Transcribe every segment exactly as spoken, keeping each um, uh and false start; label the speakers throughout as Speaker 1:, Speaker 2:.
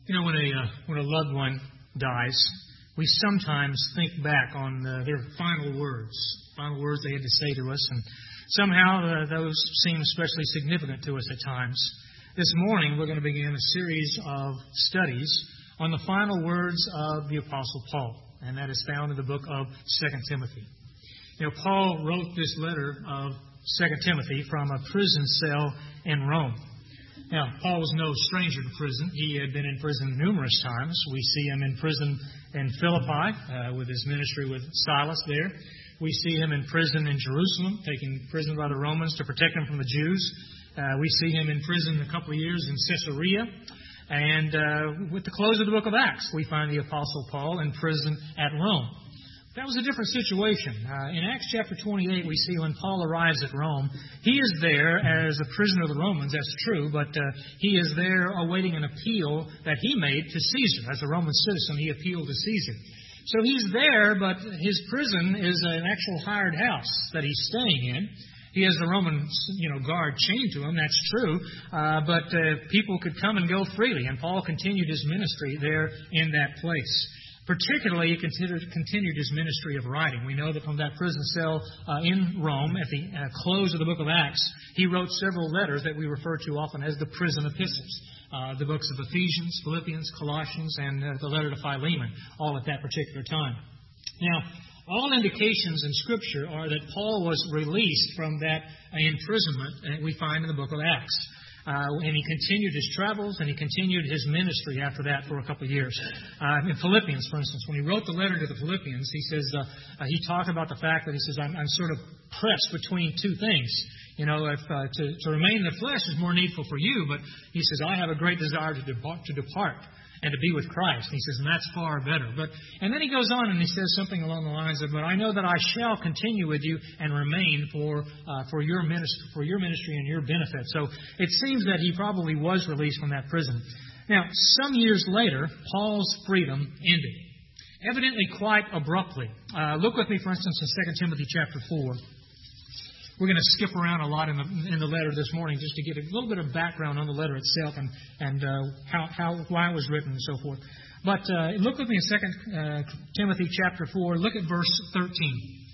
Speaker 1: You know, when a uh, when a loved one dies, we sometimes think back on uh, their final words, final words they had to say to us, and somehow uh, those seem especially significant to us at times. This morning, we're going to begin a series of studies on the final words of the Apostle Paul, and that is found in the book of Second Timothy. You know, Paul wrote this letter of Second Timothy from a prison cell in Rome. Now, Paul was no stranger to prison. He had been in prison numerous times. We see him in prison in Philippi uh, with his ministry with Silas there. We see him in prison in Jerusalem, taken prisoner by the Romans to protect him from the Jews. Uh, we see him in prison a couple of years in Caesarea. And uh, with the close of the book of Acts, we find the Apostle Paul in prison at Rome. That was a different situation. Uh, in Acts chapter twenty-eight, we see when Paul arrives at Rome, he is there as a prisoner of the Romans, that's true, but uh, he is there awaiting an appeal that he made to Caesar. As a Roman citizen, he appealed to Caesar. So he's there, but his prison is an actual hired house that he's staying in. He has the Roman, you know, guard chained to him, that's true, uh, but uh, people could come and go freely, and Paul continued his ministry there in that place. Particularly, he continued, continued his ministry of writing. We know that from that prison cell uh, in Rome, at the uh, close of the book of Acts, he wrote several letters that we refer to often as the prison epistles. Uh, the books of Ephesians, Philippians, Colossians, and uh, the letter to Philemon, all at that particular time. Now, all indications in Scripture are that Paul was released from that imprisonment that we find in the book of Acts. Uh, and he continued his travels, and he continued his ministry after that for a couple of years. Uh, in Philippians, for instance, when he wrote the letter to the Philippians, he says uh, uh, he talked about the fact that he says, I'm, I'm sort of pressed between two things. You know, if uh, to, to remain in the flesh is more needful for you, but he says, I have a great desire to depart, to depart and to be with Christ. And he says, and that's far better. But and then he goes on and he says something along the lines of, but I know that I shall continue with you and remain for uh, for your ministry, for your ministry and your benefit. So it seems that he probably was released from that prison. Now, some years later, Paul's freedom ended, evidently quite abruptly. Uh, look with me, for instance, in Second Timothy chapter four. We're going to skip around a lot in the in the letter this morning just to get a little bit of background on the letter itself and and uh, how how why it was written and so forth. But uh, look with me in Second uh, Timothy chapter four. Look at verse thirteen.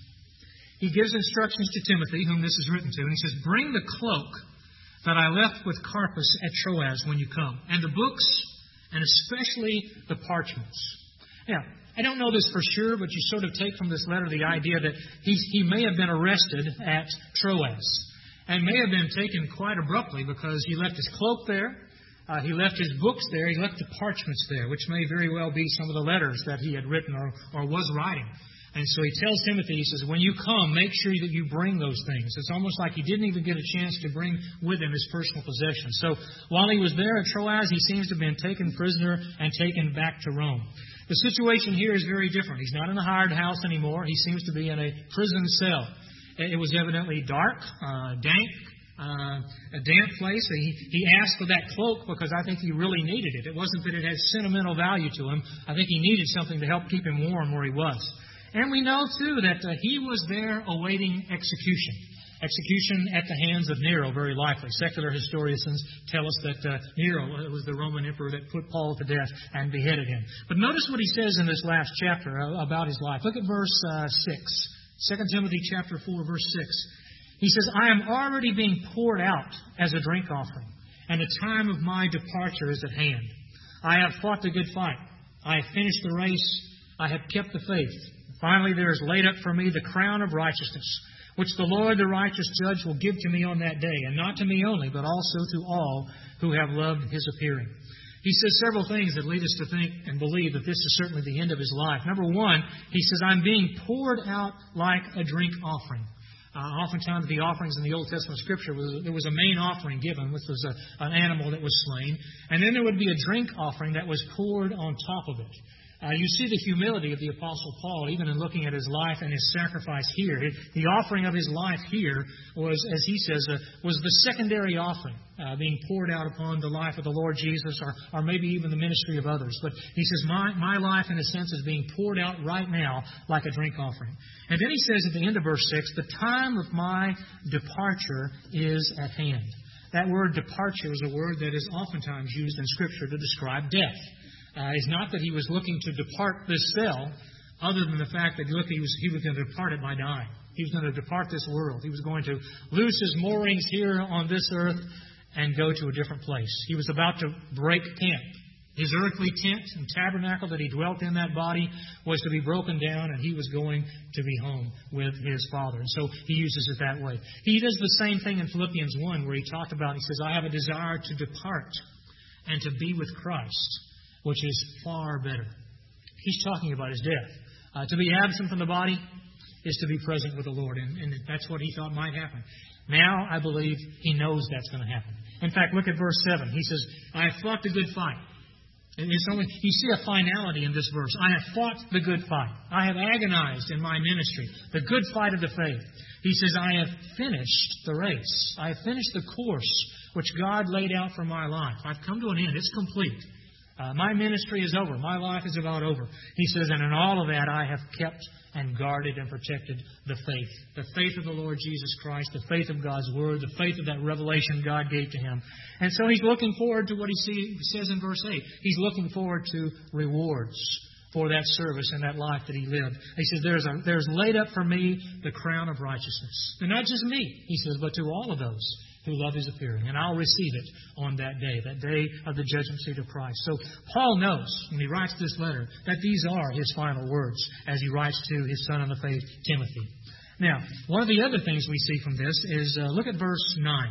Speaker 1: He gives instructions to Timothy, whom this is written to, and he says, "Bring the cloak that I left with Carpus at Troas when you come, and the books, and especially the parchments." Now, I don't know this for sure, but you sort of take from this letter the idea that he, he may have been arrested at Troas and may have been taken quite abruptly because he left his cloak there, uh, he left his books there, he left the parchments there, which may very well be some of the letters that he had written or, or was writing. And so he tells Timothy, he says, when you come, make sure that you bring those things. It's almost like he didn't even get a chance to bring with him his personal possessions. So while he was there at Troas, he seems to have been taken prisoner and taken back to Rome. The situation here is very different. He's not in a hired house anymore. He seems to be in a prison cell. It was evidently dark, uh, dank, uh, a damp place. He, he asked for that cloak because I think he really needed it. It wasn't that it had sentimental value to him. I think he needed something to help keep him warm where he was. And we know, too, that uh, he was there awaiting execution. Execution at the hands of Nero, very likely. Secular historians tell us that uh, Nero was the Roman emperor that put Paul to death and beheaded him. But notice what he says in this last chapter uh, about his life. Look at verse uh, six. Second Timothy chapter four, verse six. He says, I am already being poured out as a drink offering, and the time of my departure is at hand. I have fought the good fight. I have finished the race. I have kept the faith. Finally, there is laid up for me the crown of righteousness, which the Lord, the righteous judge, will give to me on that day, and not to me only, but also to all who have loved His appearing. He says several things that lead us to think and believe that this is certainly the end of his life. Number one, he says, I'm being poured out like a drink offering. Uh, oftentimes the offerings in the Old Testament Scripture, was, there was a main offering given, which was a, an animal that was slain, and then there would be a drink offering that was poured on top of it. Uh, you see the humility of the Apostle Paul, even in looking at his life and his sacrifice here. The offering of his life here was, as he says, uh, was the secondary offering, uh, being poured out upon the life of the Lord Jesus, or, or maybe even the ministry of others. But he says, my, my life, in a sense, is being poured out right now like a drink offering. And then he says at the end of verse six, the time of my departure is at hand. That word departure is a word that is oftentimes used in Scripture to describe death. uh, is not that he was looking to depart this cell, other than the fact that look, he was he was going to depart it by dying. He was going to depart this world. He was going to loose his moorings here on this earth and go to a different place. He was about to break camp. His earthly tent and tabernacle that he dwelt in, that body, was to be broken down, and he was going to be home with his Father. And so he uses it that way. He does the same thing in Philippians one, where he talked about, he says, I have a desire to depart and to be with Christ, which is far better. He's talking about his death. Uh, to be absent from the body is to be present with the Lord, and, and that's what he thought might happen. Now, I believe he knows that's going to happen. In fact, look at verse seven. He says, I have fought the good fight. It's only, you see a finality in this verse. I have fought the good fight. I have agonized in my ministry, the good fight of the faith. He says, I have finished the race. I have finished the course which God laid out for my life. I've come to an end. It's complete. Uh, my ministry is over. My life is about over. He says, and in all of that I have kept and guarded and protected the faith. The faith of the Lord Jesus Christ, the faith of God's Word, the faith of that revelation God gave to him. And so he's looking forward to what he, see, he says in verse eight. He's looking forward to rewards for that service and that life that he lived. He says, there's, a, there's laid up for me the crown of righteousness. And not just me, he says, but to all of those who love his appearing. And I'll receive it on that day, that day of the judgment seat of Christ. So Paul knows, when he writes this letter, that these are his final words as he writes to his son in the faith, Timothy. Now, one of the other things we see from this is, uh, look at verse nine.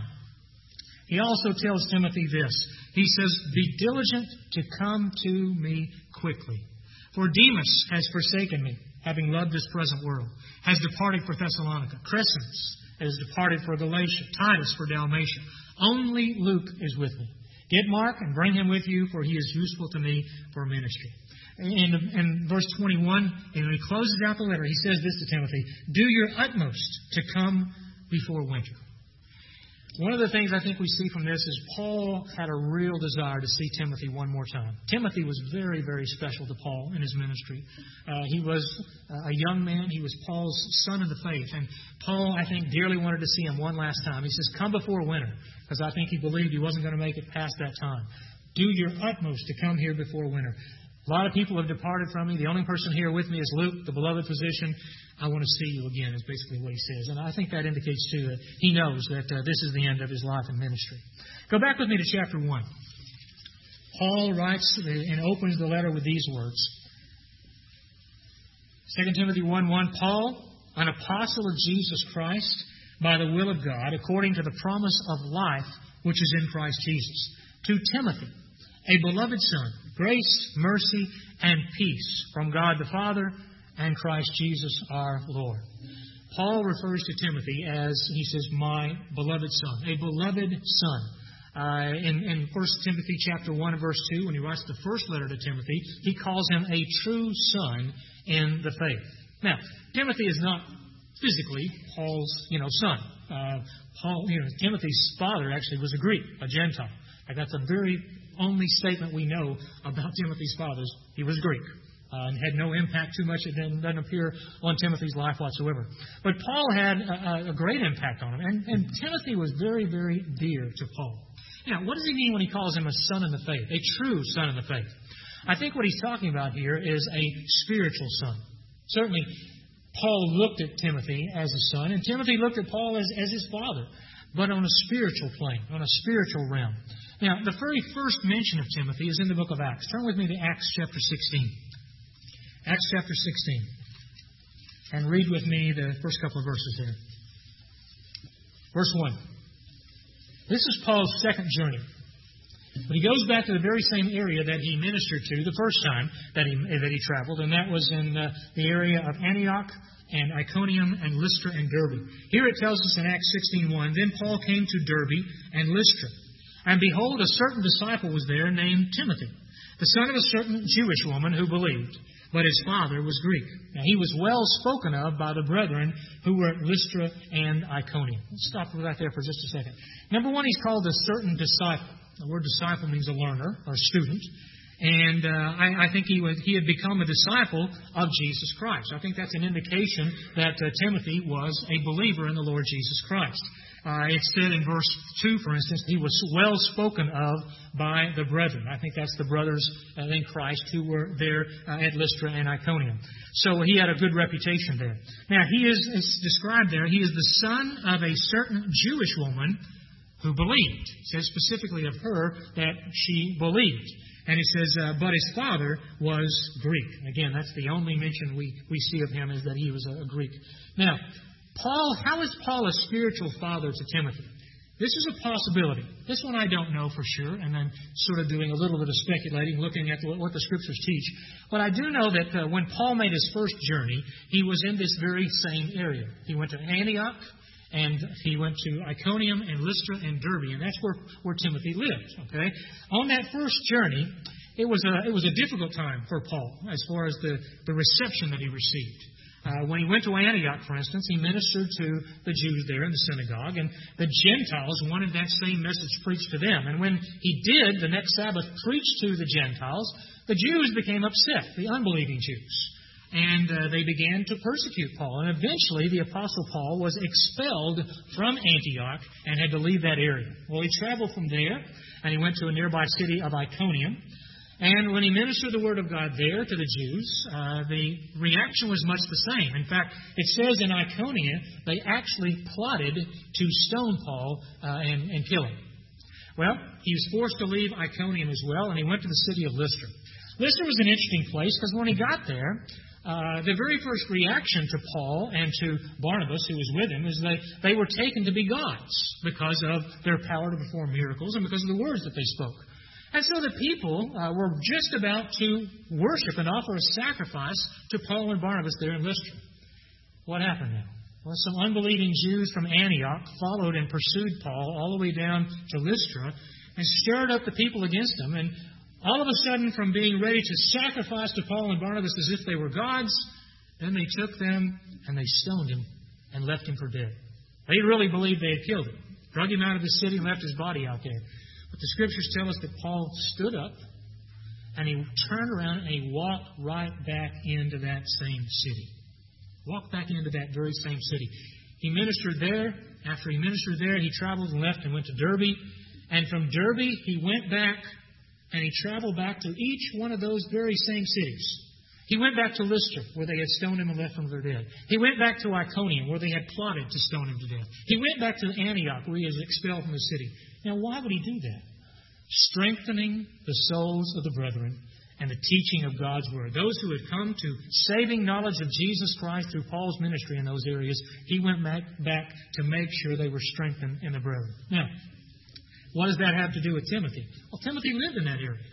Speaker 1: He also tells Timothy this. He says, be diligent to come to me quickly. For Demas has forsaken me, having loved this present world, has departed for Thessalonica. Crescens has departed for Galatia, Titus for Dalmatia. Only Luke is with me. Get Mark and bring him with you, for he is useful to me for ministry. In, in verse twenty-one, and when he closes out the letter, he says this to Timothy, do your utmost to come before winter. One of the things I think we see from this is Paul had a real desire to see Timothy one more time. Timothy was very, very special to Paul in his ministry. Uh, he was a young man. He was Paul's son in the faith. And Paul, I think, dearly wanted to see him one last time. He says, come before winter, because I think he believed he wasn't going to make it past that time. Do your utmost to come here before winter. A lot of people have departed from me. The only person here with me is Luke, the beloved physician. I want to see you again, is basically what he says. And I think that indicates, too, that he knows that uh, this is the end of his life and ministry. Go back with me to chapter one. Paul writes and opens the letter with these words. Second Timothy one one, Paul, an apostle of Jesus Christ, by the will of God, according to the promise of life which is in Christ Jesus, to Timothy, a beloved son, grace, mercy, and peace from God the Father and Christ Jesus our Lord. Paul refers to Timothy as, he says, my beloved son, a beloved son. Uh, in, in First Timothy chapter one and verse two, when he writes the first letter to Timothy, he calls him a true son in the faith. Now, Timothy is not physically Paul's, you know, son. Uh, Paul, you know, Timothy's father actually was a Greek, a Gentile. Like that's the very only statement we know about Timothy's father. He was Greek. Uh, and had no impact too much. It doesn't appear on Timothy's life whatsoever. But Paul had a, a great impact on him. And, and Timothy was very, very dear to Paul. Now, what does he mean when he calls him a son in the faith, a true son in the faith? I think what he's talking about here is a spiritual son. Certainly, Paul looked at Timothy as a son, and Timothy looked at Paul as, as his father, but on a spiritual plane, on a spiritual realm. Now, the very first mention of Timothy is in the book of Acts. Turn with me to Acts chapter sixteen. Acts chapter sixteen. And read with me the first couple of verses there. Verse one. This is Paul's second journey. But he goes back to the very same area that he ministered to the first time that he that he traveled, and that was in uh, the area of Antioch and Iconium and Lystra and Derbe. Here it tells us in Acts sixteen one, then Paul came to Derbe and Lystra. And behold, a certain disciple was there named Timothy, the son of a certain Jewish woman who believed, but his father was Greek. Now, he was well spoken of by the brethren who were at Lystra and Iconium. Let's stop right there for just a second. Number one, he's called a certain disciple. The word disciple means a learner or student. And uh, I, I think he, was, he had become a disciple of Jesus Christ. I think that's an indication that uh, Timothy was a believer in the Lord Jesus Christ. Uh, it said in verse two, for instance, he was well spoken of by the brethren. I think that's the brothers uh, in Christ who were there uh, at Lystra and Iconium. So he had a good reputation there. Now, he is, is described there, he is the son of a certain Jewish woman who believed. It says specifically of her that she believed. And it says, uh, but his father was Greek. Again, that's the only mention we, we see of him, is that he was a, a Greek. Now, Paul, how is Paul a spiritual father to Timothy? This is a possibility. This one I don't know for sure, and I'm sort of doing a little bit of speculating, looking at what the Scriptures teach. But I do know that uh, when Paul made his first journey, he was in this very same area. He went to Antioch, and he went to Iconium and Lystra and Derbe, and that's where, where Timothy lived. Okay, on that first journey, it was a it was a difficult time for Paul as far as the, the reception that he received. Uh, when he went to Antioch, for instance, he ministered to the Jews there in the synagogue, and the Gentiles wanted that same message preached to them. And when he did, the next Sabbath, preach to the Gentiles, the Jews became upset, the unbelieving Jews. And uh, they began to persecute Paul. And eventually, the Apostle Paul was expelled from Antioch and had to leave that area. Well, he traveled from there, and he went to a nearby city of Iconium. And when he ministered the Word of God there to the Jews, uh, the reaction was much the same. In fact, it says in Iconium, they actually plotted to stone Paul uh, and, and kill him. Well, he was forced to leave Iconium as well, and he went to the city of Lystra. Lystra was an interesting place because when he got there, uh, the very first reaction to Paul and to Barnabas, who was with him, is they, they were taken to be gods because of their power to perform miracles and because of the words that they spoke. And so the people uh, were just about to worship and offer a sacrifice to Paul and Barnabas there in Lystra. What happened now? Well, some unbelieving Jews from Antioch followed and pursued Paul all the way down to Lystra and stirred up the people against him. And all of a sudden, from being ready to sacrifice to Paul and Barnabas as if they were gods, then they took them and they stoned him and left him for dead. They really believed they had killed him, drug him out of the city and left his body out there. But the Scriptures tell us that Paul stood up and he turned around and he walked right back into that same city. Walked back into that very same city. He ministered there. After he ministered there, he traveled and left and went to Derbe. And from Derbe, he went back and he traveled back to each one of those very same cities. He went back to Lystra, where they had stoned him and left him for dead. He went back to Iconium, where they had plotted to stone him to death. He went back to Antioch, where he was expelled from the city. Now, why would he do that? Strengthening the souls of the brethren and the teaching of God's Word. Those who had come to saving knowledge of Jesus Christ through Paul's ministry in those areas, he went back, back to make sure they were strengthened in the brethren. Now, what does that have to do with Timothy? Well, Timothy lived in that area.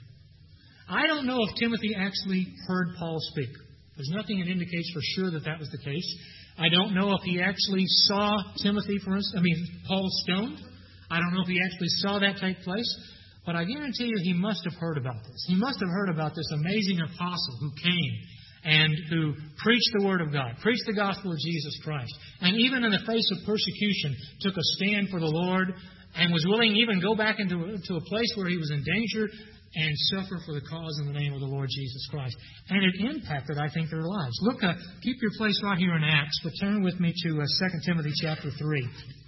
Speaker 1: I don't know if Timothy actually heard Paul speak. There's nothing that indicates for sure that that was the case. I don't know if he actually saw Timothy, for instance, I mean, Paul stoned. I don't know if he actually saw that take place. But I guarantee you he must have heard about this. He must have heard about this amazing apostle who came and who preached the Word of God, preached the gospel of Jesus Christ, and even in the face of persecution took a stand for the Lord and was willing to even go back into to a place where he was in danger and suffer for the cause in the name of the Lord Jesus Christ. And it impacted, I think, their lives. Look, uh, keep your place right here in Acts, but turn with me to uh, Second Timothy chapter three.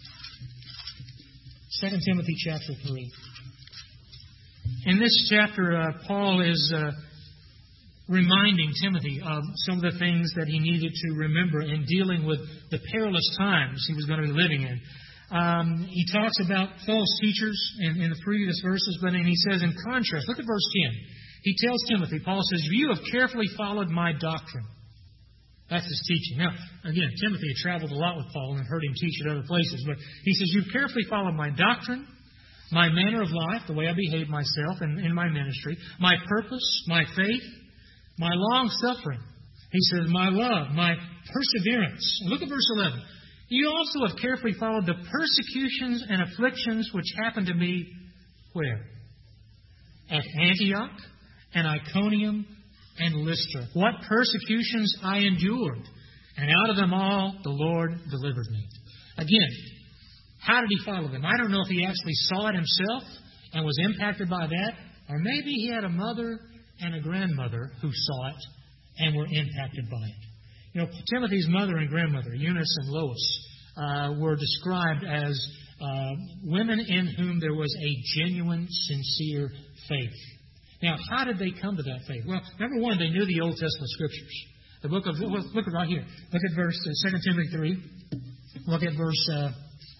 Speaker 1: Second Timothy chapter three. In this chapter, uh, Paul is uh, reminding Timothy of some of the things that he needed to remember in dealing with the perilous times he was going to be living in. Um, he talks about false teachers in, in the previous verses, but then he says in contrast, look at verse ten. He tells Timothy, Paul says, "You have carefully followed my doctrine." That's his teaching. Now, again, Timothy had traveled a lot with Paul and heard him teach at other places, but he says, "You've carefully followed my doctrine, my manner of life, the way I behave myself in, in my ministry, my purpose, my faith, my long-suffering." He says, "My love, my perseverance." And look at verse eleven. "You also have carefully followed the persecutions and afflictions which happened to me," where? "At Antioch and Iconium and Lystra. What persecutions I endured, and out of them all the Lord delivered me." Again, how did he follow them? I don't know if he actually saw it himself and was impacted by that, or maybe he had a mother and a grandmother who saw it and were impacted by it. You know, Timothy's mother and grandmother, Eunice and Lois, uh, were described as Uh, women in whom there was a genuine, sincere faith. Now, how did they come to that faith? Well, number one, they knew the Old Testament Scriptures. The book of, look at right here. Look at verse uh, Second Timothy three. Look at verse uh,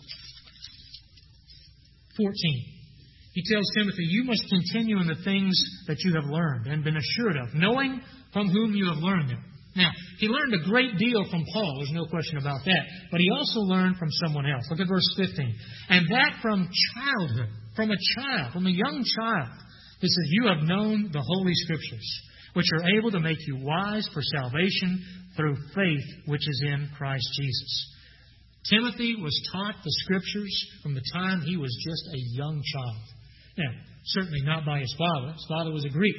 Speaker 1: fourteen. He tells Timothy, you must continue in the things that you have learned and been assured of, knowing from whom you have learned them. Now, he learned a great deal from Paul, there's no question about that, but he also learned from someone else. Look at verse fifteen. And that from childhood, from a child, from a young child. He says, you have known the Holy Scriptures, which are able to make you wise for salvation through faith which is in Christ Jesus. Timothy was taught the Scriptures from the time he was just a young child. Now, certainly not by his father. His father was a Greek.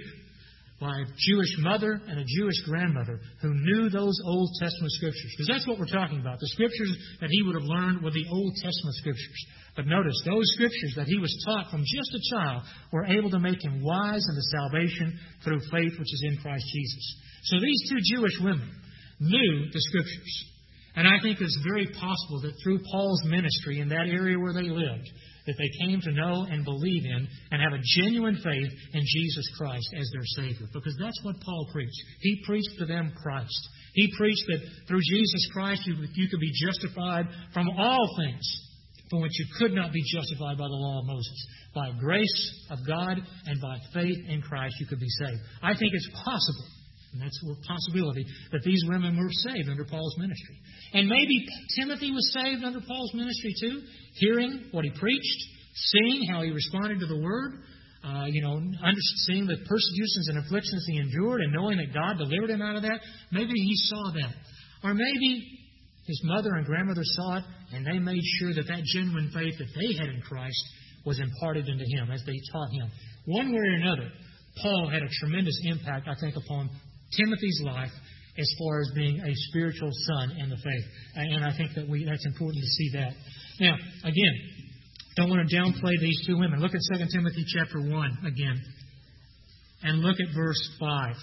Speaker 1: By a Jewish mother and a Jewish grandmother who knew those Old Testament Scriptures. Because that's what we're talking about. The Scriptures that he would have learned were the Old Testament Scriptures. But notice, those Scriptures that he was taught from just a child were able to make him wise unto salvation through faith which is in Christ Jesus. So these two Jewish women knew the Scriptures. And I think it's very possible that through Paul's ministry in that area where they lived, that they came to know and believe in and have a genuine faith in Jesus Christ as their Savior. Because that's what Paul preached. He preached to them Christ. He preached that through Jesus Christ you, you could be justified from all things from which you could not be justified by the law of Moses. By grace of God and by faith in Christ you could be saved. I think it's possible, and that's a possibility, that these women were saved under Paul's ministry. And maybe Timothy was saved under Paul's ministry too, hearing what he preached, seeing how he responded to the Word, uh, you know, seeing the persecutions and afflictions he endured and knowing that God delivered him out of that. Maybe he saw that. Or maybe his mother and grandmother saw it and they made sure that that genuine faith that they had in Christ was imparted into him as they taught him. One way or another, Paul had a tremendous impact, I think, upon Timothy's life as far as being a spiritual son in the faith. And I think that we that's important to see that. Now, again, don't want to downplay these two women. Look at Second Timothy chapter one again. And look at verse five.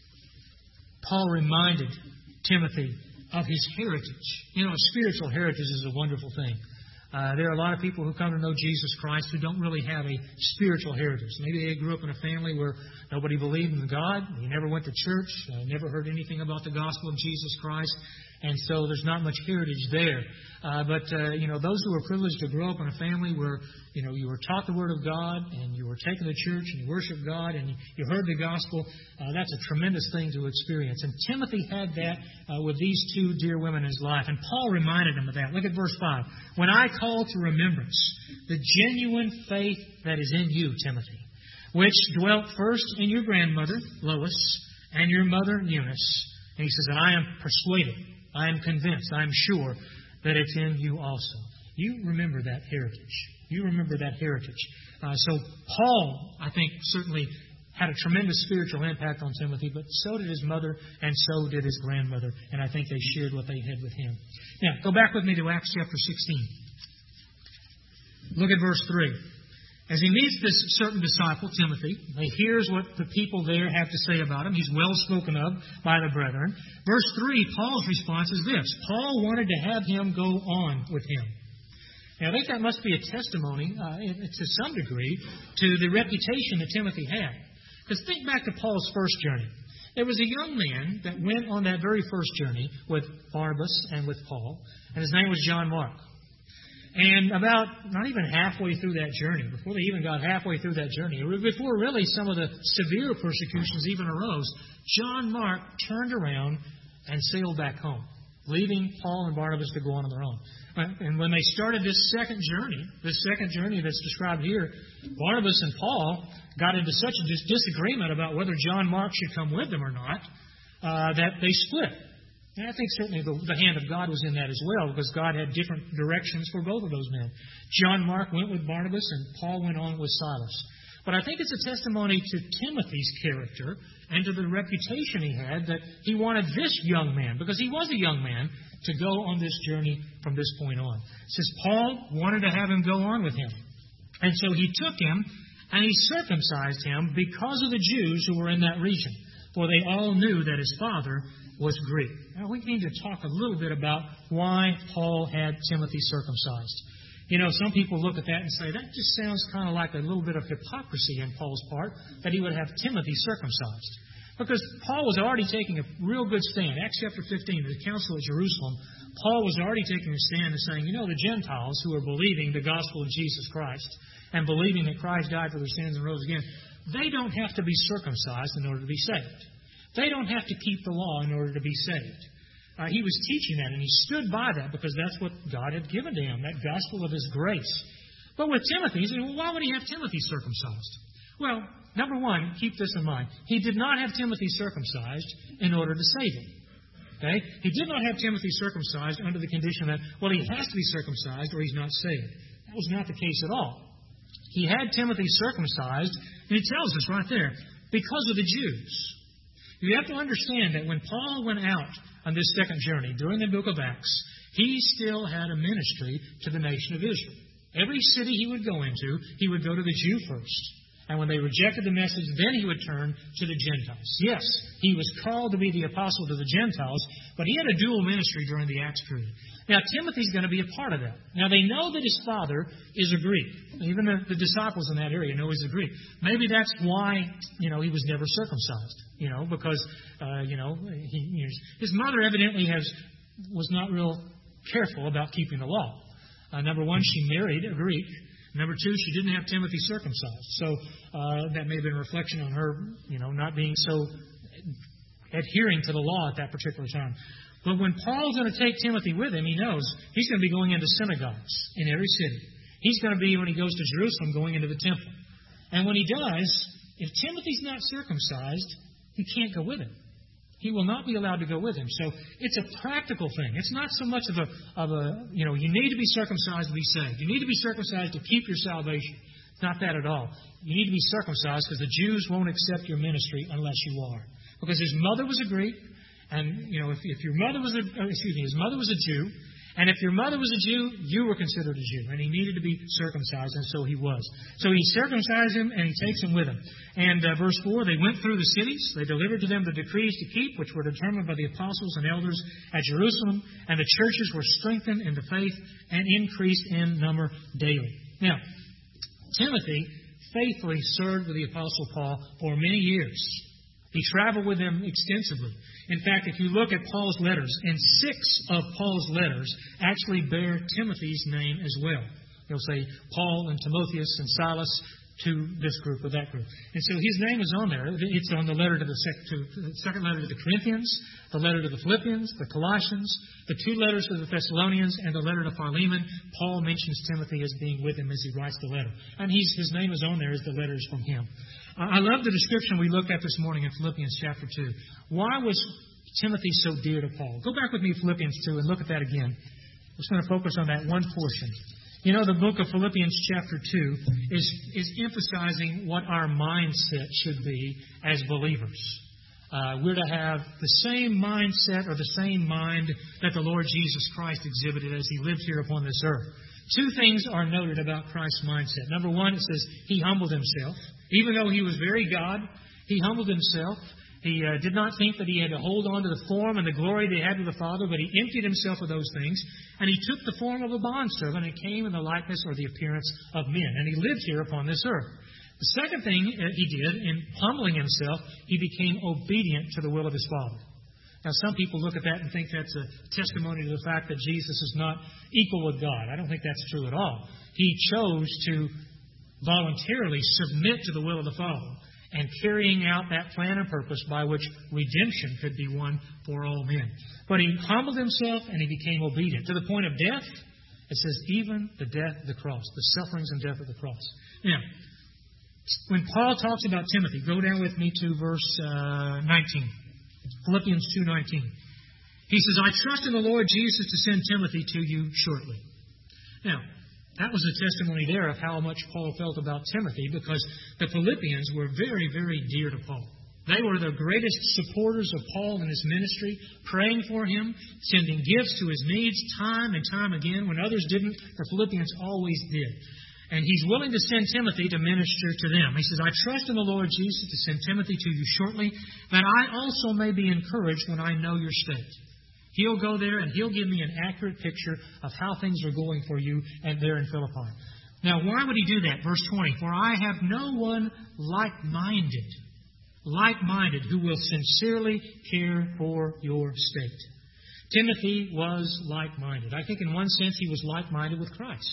Speaker 1: Paul reminded Timothy of his heritage. You know, spiritual heritage is a wonderful thing. Uh, there are a lot of people who come to know Jesus Christ who don't really have a spiritual heritage. Maybe they grew up in a family where nobody believed in God. He never went to church, uh, never heard anything about the gospel of Jesus Christ. And so there's not much heritage there. Uh, but, uh, you know, those who are privileged to grow up in a family where, you know, you were taught the Word of God and you were taken to church and you worshiped God and you, you heard the gospel, uh, that's a tremendous thing to experience. And Timothy had that uh, with these two dear women in his life. And Paul reminded him of that. Look at verse five. When I call to remembrance the genuine faith that is in you, Timothy, which dwelt first in your grandmother, Lois, and your mother, Eunice. And he says, and I am persuaded, I am convinced, I am sure that it's in you also. You remember that heritage. You remember that heritage. Uh, so Paul, I think, certainly had a tremendous spiritual impact on Timothy, but so did his mother and so did his grandmother. And I think they shared what they had with him. Now, go back with me to Acts chapter sixteen. Look at verse three. As he meets this certain disciple, Timothy, he hears what the people there have to say about him. He's well spoken of by the brethren. Verse three, Paul's response is this. Paul wanted to have him go on with him. Now, I think that must be a testimony, uh, to some degree, to the reputation that Timothy had. Because think back to Paul's first journey. There was a young man that went on that very first journey with Barnabas and with Paul, and his name was John Mark. And about not even halfway through that journey, before they even got halfway through that journey, before really some of the severe persecutions even arose, John Mark turned around and sailed back home, leaving Paul and Barnabas to go on their own. And when they started this second journey, this second journey that's described here, Barnabas and Paul got into such a dis- disagreement about whether John Mark should come with them or not, uh, that they split. And I think certainly the, the hand of God was in that as well, because God had different directions for both of those men. John Mark went with Barnabas and Paul went on with Silas. But I think it's a testimony to Timothy's character and to the reputation he had that he wanted this young man, because he was a young man, to go on this journey from this point on. It says Paul wanted to have him go on with him. And so he took him and he circumcised him because of the Jews who were in that region, for they all knew that his father was Greek. Now we need to talk a little bit about why Paul had Timothy circumcised. You know, some people look at that and say, that just sounds kind of like a little bit of hypocrisy in Paul's part, that he would have Timothy circumcised. Because Paul was already taking a real good stand. Acts chapter fifteen, the council at Jerusalem, Paul was already taking a stand and saying, you know, the Gentiles who are believing the gospel of Jesus Christ and believing that Christ died for their sins and rose again, they don't have to be circumcised in order to be saved. They don't have to keep the law in order to be saved. Uh, he was teaching that, and he stood by that because that's what God had given to him, that gospel of His grace. But with Timothy, he said, well, why would he have Timothy circumcised? Well, number one, keep this in mind. He did not have Timothy circumcised in order to save him. Okay? He did not have Timothy circumcised under the condition that, well, he has to be circumcised or he's not saved. That was not the case at all. He had Timothy circumcised, and he tells us right there, because of the Jews. You have to understand that when Paul went out on this second journey during the book of Acts, he still had a ministry to the nation of Israel. Every city he would go into, he would go to the Jew first. And when they rejected the message, then he would turn to the Gentiles. Yes, he was called to be the apostle to the Gentiles, but he had a dual ministry during the Acts period. Now, Timothy's going to be a part of that. Now, they know that his father is a Greek. Even the, the disciples in that area know he's a Greek. Maybe that's why, you know, he was never circumcised. You know, because, uh, you know, he, you know, his mother evidently has was not real careful about keeping the law. Uh, number one, she married a Greek. Number two, she didn't have Timothy circumcised. So uh, that may have been a reflection on her, you know, not being so adhering to the law at that particular time. But when Paul's going to take Timothy with him, he knows he's going to be going into synagogues in every city. He's going to be, when he goes to Jerusalem, going into the temple. And when he does, if Timothy's not circumcised, he can't go with him. He will not be allowed to go with him. So it's a practical thing. It's not so much of a, of a, you know, you need to be circumcised to be saved. You need to be circumcised to keep your salvation. It's not that at all. You need to be circumcised because the Jews won't accept your ministry unless you are. Because his mother was a Greek, and, you know, if, if your mother was a, excuse me, his mother was a Jew, and if your mother was a Jew, you were considered a Jew. And he needed to be circumcised, and so he was. So he circumcised him, and he takes him with him. And uh, verse four, they went through the cities. They delivered to them the decrees to keep, which were determined by the apostles and elders at Jerusalem. And the churches were strengthened in the faith and increased in number daily. Now, Timothy faithfully served with the Apostle Paul for many years. He traveled with them extensively. In fact, if you look at Paul's letters, and six of Paul's letters actually bear Timothy's name as well. He'll say Paul and Timotheus and Silas to this group or that group. And so his name is on there. It's on the letter to the, sec- to the second letter to the Corinthians, the letter to the Philippians, the Colossians, the two letters to the Thessalonians, and the letter to Philemon. Paul mentions Timothy as being with him as he writes the letter. And he's, his name is on there as the letter is from him. I love the description we looked at this morning in Philippians chapter two. Why was Timothy so dear to Paul? Go back with me to Philippians two and look at that again. I'm just going to focus on that one portion. You know, the book of Philippians chapter two is, is emphasizing what our mindset should be as believers. Uh, we're to have the same mindset or the same mind that the Lord Jesus Christ exhibited as He lived here upon this earth. Two things are noted about Christ's mindset. Number one, it says He humbled Himself. Even though He was very God, He humbled Himself. He uh, did not think that He had to hold on to the form and the glory that He had with the Father, but He emptied Himself of those things, and He took the form of a bondservant and came in the likeness or the appearance of men. And He lived here upon this earth. The second thing He did, in humbling Himself, He became obedient to the will of His Father. Now, some people look at that and think that's a testimony to the fact that Jesus is not equal with God. I don't think that's true at all. He chose to voluntarily submit to the will of the Father and carrying out that plan and purpose by which redemption could be won for all men. But He humbled Himself and He became obedient to the point of death. It says even the death of the cross, the sufferings and death of the cross. Now, when Paul talks about Timothy, go down with me to verse uh, nineteen. Philippians two nineteen. He says, I trust in the Lord Jesus to send Timothy to you shortly. Now, that was a testimony there of how much Paul felt about Timothy, because the Philippians were very, very dear to Paul. They were the greatest supporters of Paul in his ministry, praying for him, sending gifts to his needs time and time again. When others didn't, the Philippians always did. And he's willing to send Timothy to minister to them. He says, I trust in the Lord Jesus to send Timothy to you shortly, that I also may be encouraged when I know your state. He'll go there and He'll give me an accurate picture of how things are going for you and there in Philippi. Now, why would He do that? Verse twenty, for I have no one like-minded, like-minded who will sincerely care for your state. Timothy was like-minded. I think in one sense he was like-minded with Christ.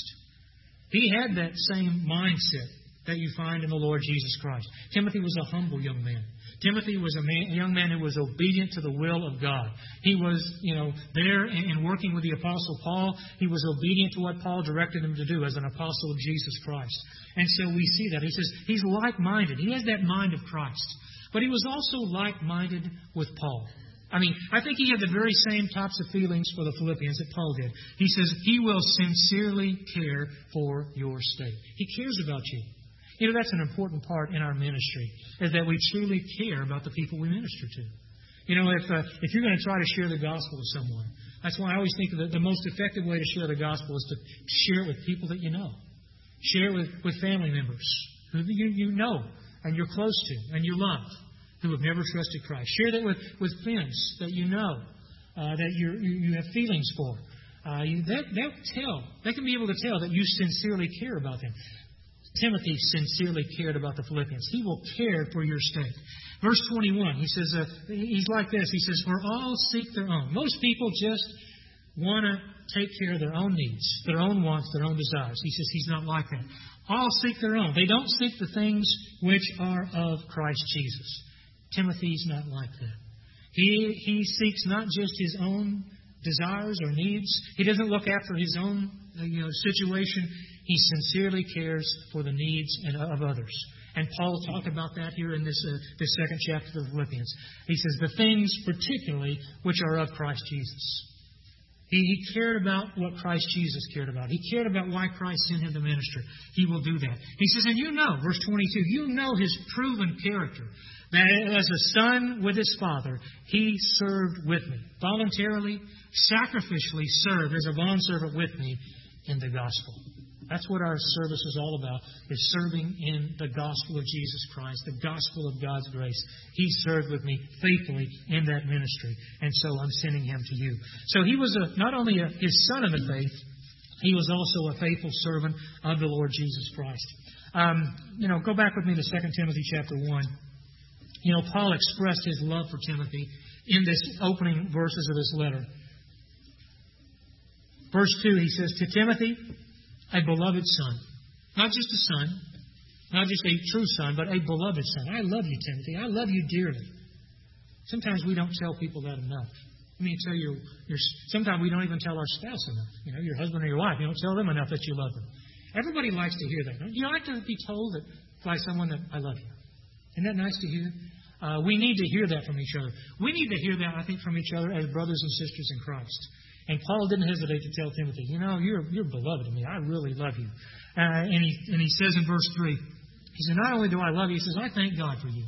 Speaker 1: He had that same mindset that you find in the Lord Jesus Christ. Timothy was a humble young man. Timothy was a, man, a young man who was obedient to the will of God. He was, you know, there and working with the Apostle Paul. He was obedient to what Paul directed him to do as an apostle of Jesus Christ. And so we see that. He says he's like-minded. He has that mind of Christ. But he was also like-minded with Paul. I mean, I think he had the very same types of feelings for the Philippians that Paul did. He says he will sincerely care for your state. He cares about you. You know, that's an important part in our ministry, is that we truly care about the people we minister to. You know, if uh, if you're going to try to share the gospel with someone, that's why I always think that the most effective way to share the gospel is to share it with people that you know. Share it with, with family members who you, you know and you're close to and you love, who have never trusted Christ. Share that with, with friends that you know, uh, that you're, you you have feelings for. Uh, you, that, they'll tell. They can be able to tell that you sincerely care about them. Timothy sincerely cared about the Philippians. He will care for your state. Verse twenty-one, he says, uh, he's like this. He says, for all seek their own. Most people just want to take care of their own needs, their own wants, their own desires. He says he's not like that. All seek their own. They don't seek the things which are of Christ Jesus. Timothy's not like that. He, he seeks not just his own desires or needs. He doesn't look after his own uh, you know, situation. He sincerely cares for the needs of others. And Paul talked about that here in this, uh, this second chapter of Philippians. He says, the things particularly which are of Christ Jesus. He, he cared about what Christ Jesus cared about. He cared about why Christ sent him to minister. He will do that. He says, and you know, verse twenty-two, you know his proven character, that as a son with his father, he served with me. Voluntarily, sacrificially served as a bondservant with me in the gospel. That's what our service is all about, is serving in the gospel of Jesus Christ, the gospel of God's grace. He served with me faithfully in that ministry, and so I'm sending him to you. So he was a, not only a, his son in the faith, he was also a faithful servant of the Lord Jesus Christ. Um, you know, go back with me to Second Timothy chapter one. You know, Paul expressed his love for Timothy in this opening verses of his letter. Verse two, he says, to Timothy, a beloved son. Not just a son, not just a true son, but a beloved son. I love you, Timothy. I love you dearly. Sometimes we don't tell people that enough. I mean, tell your, your, sometimes we don't even tell our spouse enough. You know, your husband or your wife, you don't tell them enough that you love them. Everybody likes to hear that. Don't you like to be told that by someone that I love you? Isn't that nice to hear? Uh, we need to hear that from each other. We need to hear that, I think, from each other as brothers and sisters in Christ. And Paul didn't hesitate to tell Timothy, you know, you're you're beloved to me. I really love you. Uh, and he and he says in verse three, he said, not only do I love you, he says, I thank God for you.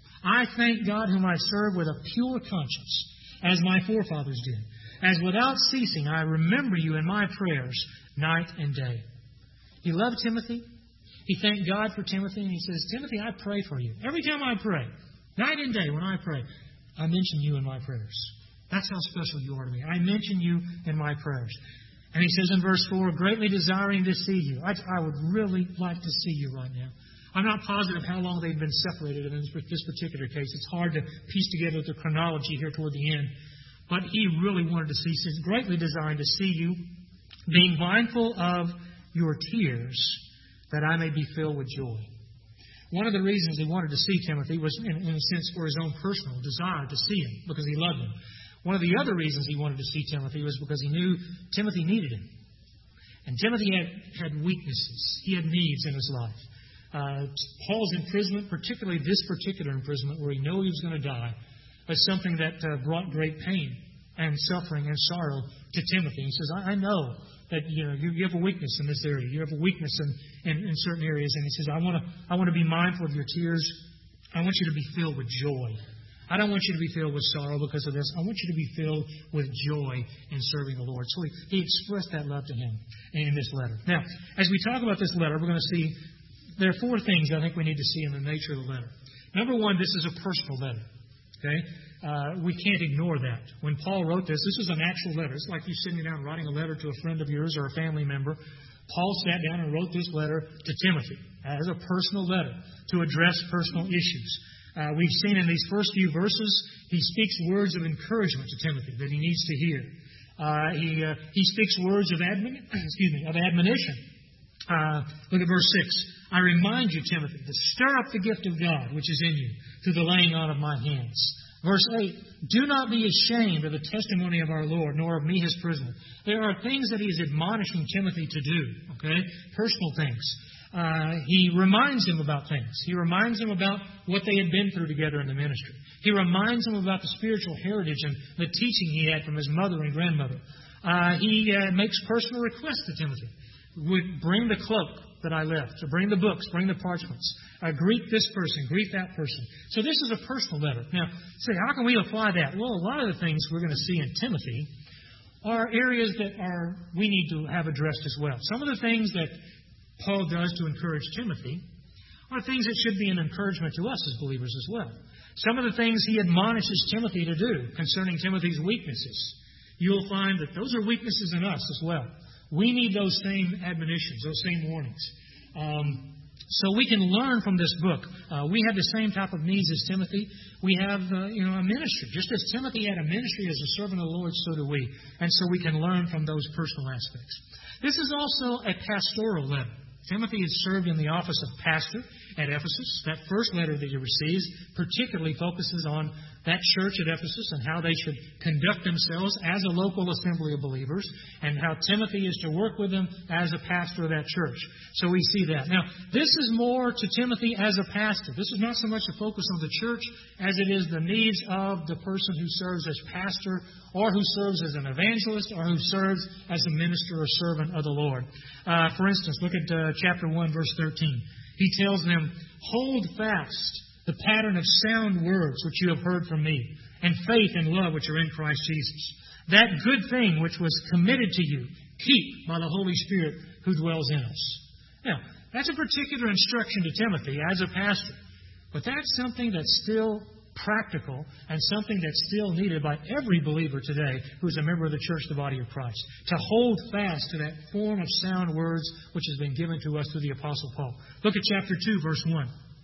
Speaker 1: I thank God whom I serve with a pure conscience, as my forefathers did. As without ceasing I remember you in my prayers night and day. He loved Timothy. He thanked God for Timothy. And he says, Timothy, I pray for you. Every time I pray, night and day when I pray, I mention you in my prayers. That's how special you are to me. I mention you in my prayers. And he says in verse four, greatly desiring to see you. I, I would really like to see you right now. I'm not positive how long they've been separated in this, this particular case. It's hard to piece together the chronology here toward the end. But he really wanted to see, says, greatly desiring to see you, being mindful of your tears, that I may be filled with joy. One of the reasons he wanted to see Timothy was, in, in a sense, for his own personal desire to see him, because he loved him. One of the other reasons he wanted to see Timothy was because he knew Timothy needed him. And Timothy had, had weaknesses. He had needs in his life. Uh, Paul's imprisonment, particularly this particular imprisonment where he knew he was going to die, was something that uh, brought great pain and suffering and sorrow to Timothy. He says, I, I know that you know you, you have a weakness in this area. You have a weakness in, in, in certain areas. And he says, I want to I want to be mindful of your tears. I want you to be filled with joy. I don't want you to be filled with sorrow because of this. I want you to be filled with joy in serving the Lord. So he, he expressed that love to him in this letter. Now, as we talk about this letter, we're going to see there are four things I think we need to see in the nature of the letter. Number one, this is a personal letter. Okay? Uh, we can't ignore that. When Paul wrote this, this is an actual letter. It's like you sitting down writing a letter to a friend of yours or a family member. Paul sat down and wrote this letter to Timothy as a personal letter to address personal issues. Uh, we've seen in these first few verses, he speaks words of encouragement to Timothy that he needs to hear. Uh, he uh, he speaks words of admon, excuse me of admonition. Uh, look at verse six. I remind you, Timothy, to stir up the gift of God which is in you through the laying on of my hands. Verse eight, do not be ashamed of the testimony of our Lord, nor of me his prisoner. There are things that he is admonishing Timothy to do, okay? Personal things. Uh, he reminds him about things. He reminds him about what they had been through together in the ministry. He reminds him about the spiritual heritage and the teaching he had from his mother and grandmother. Uh, he uh, makes personal requests to Timothy. Would bring the cloak that I left, to bring the books, bring the parchments, uh, greet this person, greet that person. So this is a personal letter. Now, say, how can we apply that? Well, a lot of the things we're going to see in Timothy are areas that are we need to have addressed as well. Some of the things that Paul does to encourage Timothy are things that should be an encouragement to us as believers as well. Some of the things he admonishes Timothy to do concerning Timothy's weaknesses, you'll find that those are weaknesses in us as well. We need those same admonitions, those same warnings. Um, so we can learn from this book. Uh, we have the same type of needs as Timothy. We have, uh, you know, a ministry. Just as Timothy had a ministry as a servant of the Lord, so do we. And so we can learn from those personal aspects. This is also a pastoral letter. Timothy has served in the office of pastor at Ephesus. That first letter that he receives particularly focuses on that church at Ephesus and how they should conduct themselves as a local assembly of believers and how Timothy is to work with them as a pastor of that church. So we see that. Now, this is more to Timothy as a pastor. This is not so much a focus on the church as it is the needs of the person who serves as pastor or who serves as an evangelist or who serves as a minister or servant of the Lord. Uh, for instance, look at uh, chapter one, verse thirteen. He tells them, hold fast the pattern of sound words which you have heard from me, and faith and love which are in Christ Jesus. That good thing which was committed to you, keep by the Holy Spirit who dwells in us. Now, that's a particular instruction to Timothy as a pastor. But that's something that's still practical and something that's still needed by every believer today who's a member of the church, the body of Christ, to hold fast to that form of sound words which has been given to us through the Apostle Paul. Look at chapter two, verse one.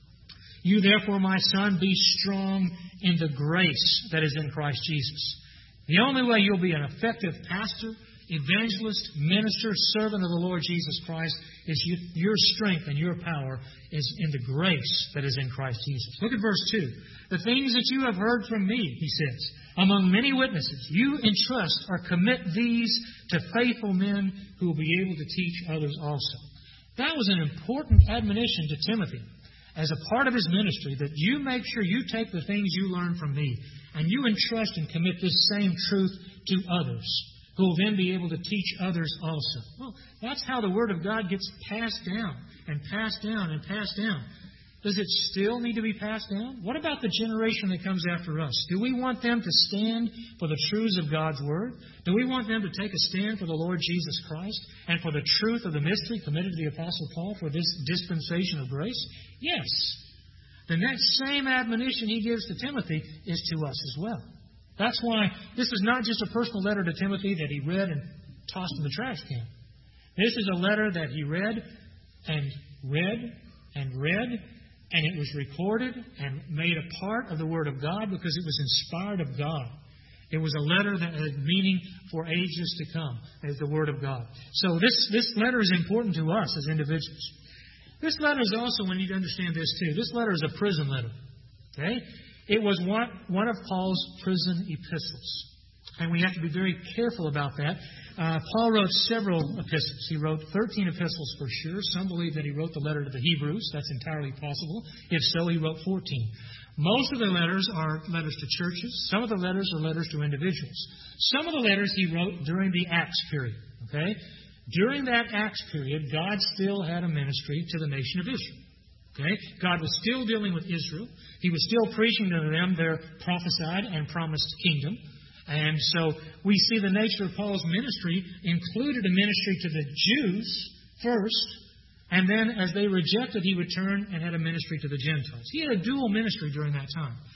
Speaker 1: You therefore, my son, be strong in the grace that is in Christ Jesus. The only way you'll be an effective pastor, evangelist, minister, servant of the Lord Jesus Christ is you, your strength and your power is in the grace that is in Christ Jesus. Look at verse two. The things that you have heard from me, he says, among many witnesses, you entrust or commit these to faithful men who will be able to teach others also. That was an important admonition to Timothy as a part of his ministry, that you make sure you take the things you learn from me and you entrust and commit this same truth to others, who will then be able to teach others also. Well, that's how the Word of God gets passed down and passed down and passed down. Does it still need to be passed down? What about the generation that comes after us? Do we want them to stand for the truths of God's Word? Do we want them to take a stand for the Lord Jesus Christ and for the truth of the mystery committed to the Apostle Paul for this dispensation of grace? Yes. Then that same admonition he gives to Timothy is to us as well. That's why this is not just a personal letter to Timothy that he read and tossed in the trash can. This is a letter that he read and read and read, and it was recorded and made a part of the Word of God because it was inspired of God. It was a letter that had meaning for ages to come as the Word of God. So this, this letter is important to us as individuals. This letter is also, we need to understand this too, this letter is a prison letter. Okay? It was one, one of Paul's prison epistles. And we have to be very careful about that. Uh, Paul wrote several epistles. He wrote thirteen epistles for sure. Some believe that he wrote the letter to the Hebrews. That's entirely possible. If so, he wrote fourteen. Most of the letters are letters to churches. Some of the letters are letters to individuals. Some of the letters he wrote during the Acts period. Okay? During that Acts period, God still had a ministry to the nation of Israel. Okay? God was still dealing with Israel. He was still preaching to them their prophesied and promised kingdom. And so we see the nature of Paul's ministry included a ministry to the Jews first, and then as they rejected, he returned and had a ministry to the Gentiles. He had a dual ministry during that time.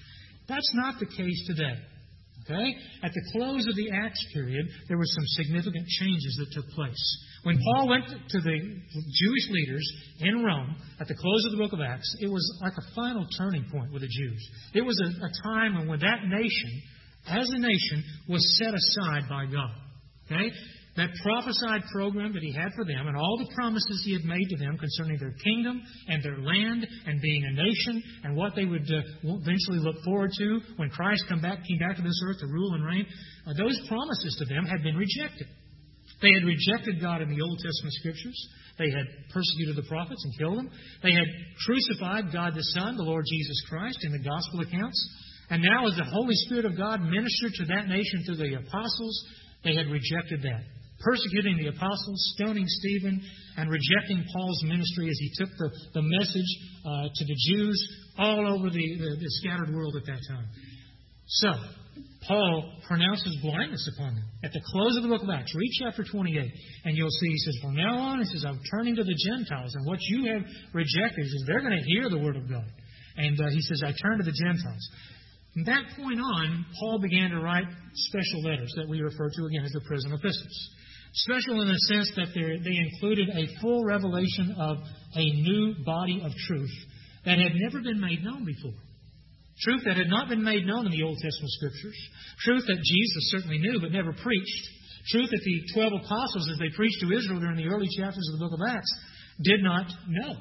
Speaker 1: That's not the case today. Okay? At the close of the Acts period, there were some significant changes that took place. When Paul went to the Jewish leaders in Rome at the close of the book of Acts, it was like a final turning point with the Jews. It was a, a time when that nation, as a nation, was set aside by God. Okay? That prophesied program that He had for them and all the promises He had made to them concerning their kingdom and their land and being a nation and what they would uh, eventually look forward to when Christ come back, came back to this earth to rule and reign, uh, those promises to them had been rejected. They had rejected God in the Old Testament Scriptures. They had persecuted the prophets and killed them. They had crucified God the Son, the Lord Jesus Christ, in the Gospel accounts. And now as the Holy Spirit of God ministered to that nation through the apostles, they had rejected that. Persecuting the apostles, stoning Stephen, and rejecting Paul's ministry as he took the, the message uh, to the Jews all over the, the, the scattered world at that time. So, Paul pronounces blindness upon them at the close of the book of Acts. Read chapter twenty-eight, and you'll see, he says, from now on, he says, I'm turning to the Gentiles, and what you have rejected is they're going to hear the Word of God. And uh, he says, I turn to the Gentiles. From that point on, Paul began to write special letters that we refer to again as the prison epistles. Special in the sense that they included a full revelation of a new body of truth that had never been made known before. Truth that had not been made known in the Old Testament Scriptures. Truth that Jesus certainly knew but never preached. Truth that the twelve apostles, as they preached to Israel during the early chapters of the book of Acts, did not know.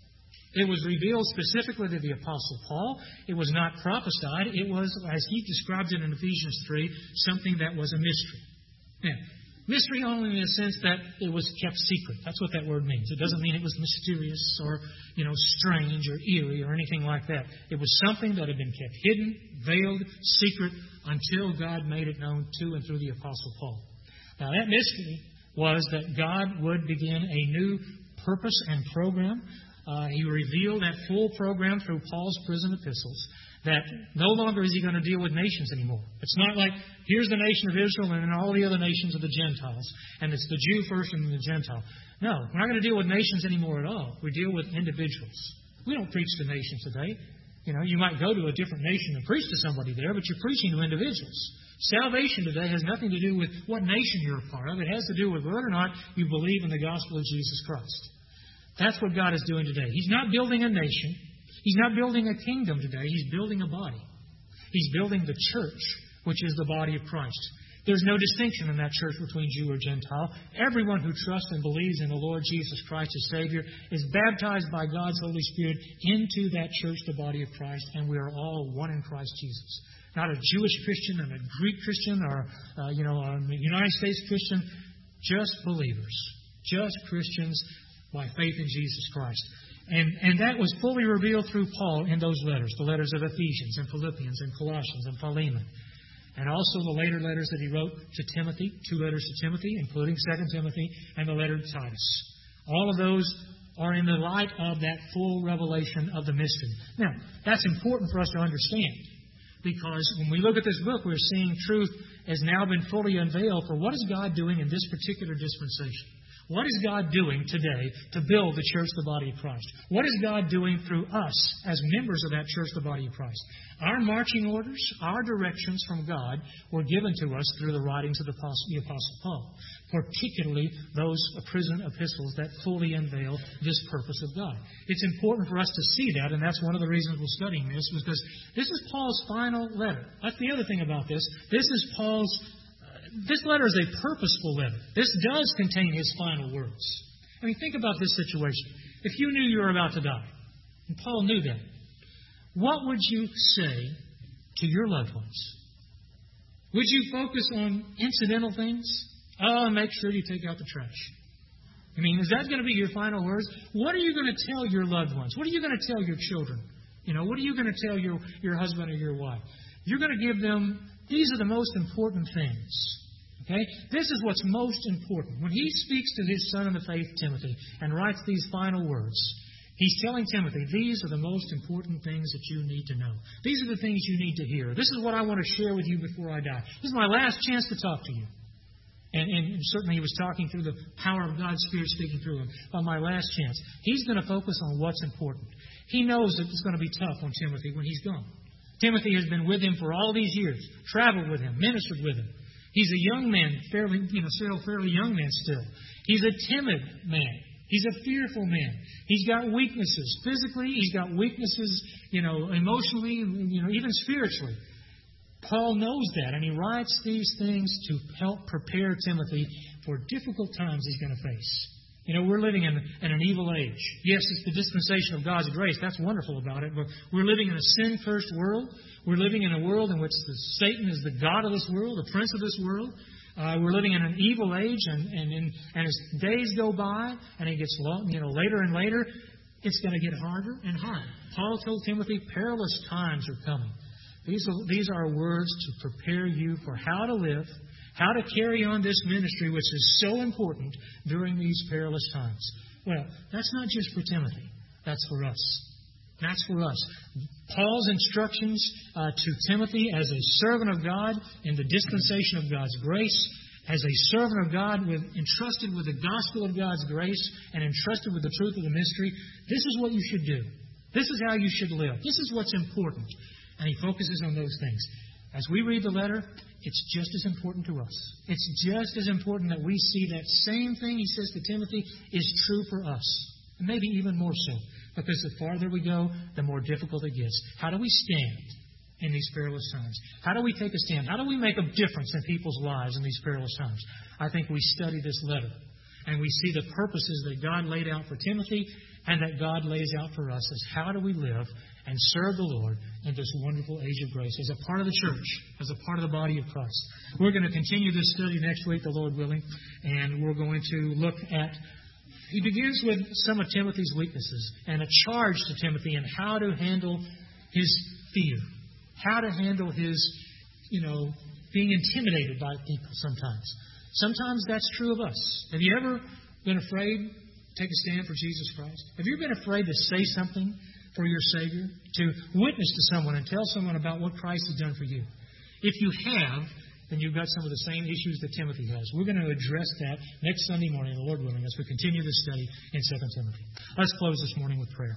Speaker 1: It was revealed specifically to the Apostle Paul. It was not prophesied. It was, as he describes it in Ephesians three, something that was a mystery. Now, mystery only in the sense that it was kept secret. That's what that word means. It doesn't mean it was mysterious or, you know, strange or eerie or anything like that. It was something that had been kept hidden, veiled, secret, until God made it known to and through the Apostle Paul. Now, that mystery was that God would begin a new purpose and program. Uh, he revealed that full program through Paul's prison epistles, that no longer is He going to deal with nations anymore. It's not like, here's the nation of Israel and then all the other nations of the Gentiles, and it's the Jew first and then the Gentile. No, we're not going to deal with nations anymore at all. We deal with individuals. We don't preach to nations today. You know, you might go to a different nation and preach to somebody there, but you're preaching to individuals. Salvation today has nothing to do with what nation you're a part of. It has to do with whether or not you believe in the gospel of Jesus Christ. That's what God is doing today. He's not building a nation. He's not building a kingdom today. He's building a body. He's building the church, which is the body of Christ. There's no distinction in that church between Jew or Gentile. Everyone who trusts and believes in the Lord Jesus Christ as Savior is baptized by God's Holy Spirit into that church, the body of Christ, and we are all one in Christ Jesus. Not a Jewish Christian and a Greek Christian or, uh, you know, a United States Christian. Just believers. Just Christians by faith in Jesus Christ. And, and that was fully revealed through Paul in those letters, the letters of Ephesians and Philippians and Colossians and Philemon. And also the later letters that he wrote to Timothy, two letters to Timothy, including Second Timothy, and the letter to Titus. All of those are in the light of that full revelation of the mystery. Now, that's important for us to understand, because when we look at this book, we're seeing truth has now been fully unveiled for what is God doing in this particular dispensation. What is God doing today to build the church, the body of Christ? What is God doing through us as members of that church, the body of Christ? Our marching orders, our directions from God were given to us through the writings of the Apostle, the Apostle Paul, particularly those prison epistles that fully unveil this purpose of God. It's important for us to see that, and that's one of the reasons we're studying this, because this is Paul's final letter. That's the other thing about this. This is Paul's This letter is a purposeful letter. This does contain his final words. I mean, think about this situation. If you knew you were about to die, and Paul knew that, what would you say to your loved ones? Would you focus on incidental things? Oh, make sure you take out the trash. I mean, is that going to be your final words? What are you going to tell your loved ones? What are you going to tell your children? You know, what are you going to tell your, your husband or your wife? You're going to give them, these are the most important things. Okay? This is what's most important. When he speaks to his son in the faith, Timothy, and writes these final words, he's telling Timothy, these are the most important things that you need to know. These are the things you need to hear. This is what I want to share with you before I die. This is my last chance to talk to you. And, and certainly he was talking through the power of God's Spirit speaking through him. On my last chance, he's going to focus on what's important. He knows that it's going to be tough on Timothy when he's gone. Timothy has been with him for all these years, traveled with him, ministered with him. He's a young man, fairly, you know, still fairly young man still. He's a timid man. He's a fearful man. He's got weaknesses. Physically, he's got weaknesses, you know, emotionally, you know, even spiritually. Paul knows that, and he writes these things to help prepare Timothy for difficult times he's going to face. You know, we're living in, in an evil age. Yes, it's the dispensation of God's grace. That's wonderful about it. But we're living in a sin-cursed world. We're living in a world in which the, Satan is the god of this world, the prince of this world. Uh, we're living in an evil age, and and, in, and as days go by, and it gets long, you know, later and later, it's going to get harder and harder. Paul told Timothy, perilous times are coming. These are, these are words to prepare you for how to live, how to carry on this ministry, which is so important during these perilous times. Well, that's not just for Timothy. That's for us. That's for us. Paul's instructions uh, to Timothy as a servant of God in the dispensation of God's grace, as a servant of God with, entrusted with the gospel of God's grace and entrusted with the truth of the mystery, this is what you should do. This is how you should live. This is what's important. And he focuses on those things. As we read the letter, it's just as important to us. It's just as important that we see that same thing he says to Timothy is true for us. And maybe even more so. Because the farther we go, the more difficult it gets. How do we stand in these perilous times? How do we take a stand? How do we make a difference in people's lives in these perilous times? I think we study this letter. And we see the purposes that God laid out for Timothy and that God lays out for us as how do we live and serve the Lord in this wonderful age of grace as a part of the church, as a part of the body of Christ. We're going to continue this study next week, the Lord willing, and we're going to look at, he begins with some of Timothy's weaknesses and a charge to Timothy in how to handle his fear, how to handle his, you know, being intimidated by people sometimes. Sometimes that's true of us. Have you ever been afraid to take a stand for Jesus Christ? Have you ever been afraid to say something for your Savior? To witness to someone and tell someone about what Christ has done for you? If you have, then you've got some of the same issues that Timothy has. We're going to address that next Sunday morning, the Lord willing, as we continue this study in Second Timothy. Let's close this morning with prayer.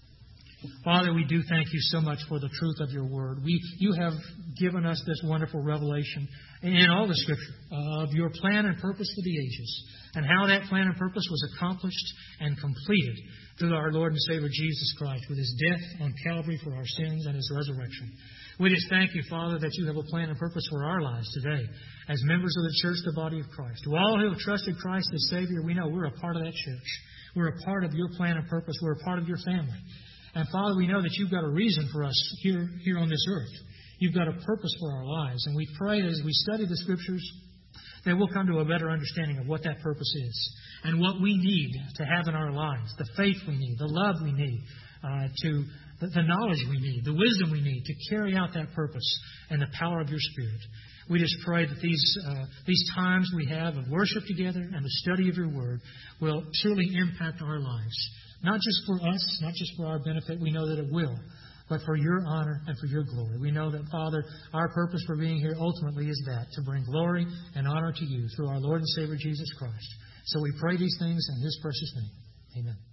Speaker 1: Father, we do thank you so much for the truth of your word. We, you have given us this wonderful revelation in all the Scripture of your plan and purpose for the ages and how that plan and purpose was accomplished and completed through our Lord and Savior Jesus Christ with His death on Calvary for our sins and His resurrection. We just thank you, Father, that you have a plan and purpose for our lives today as members of the church, the body of Christ. To all who have trusted Christ as Savior, we know we're a part of that church. We're a part of your plan and purpose. We're a part of your family. And Father, we know that you've got a reason for us here, here on this earth. You've got a purpose for our lives. And we pray as we study the Scriptures that we'll come to a better understanding of what that purpose is and what we need to have in our lives, the faith we need, the love we need, uh, to the, the knowledge we need, the wisdom we need to carry out that purpose and the power of your Spirit. We just pray that these uh, these times we have of worship together and the study of your Word will truly impact our lives. Not just for us, not just for our benefit, we know that it will, but for your honor and for your glory. We know that, Father, our purpose for being here ultimately is that, to bring glory and honor to you through our Lord and Savior Jesus Christ. So we pray these things in His precious name. Amen.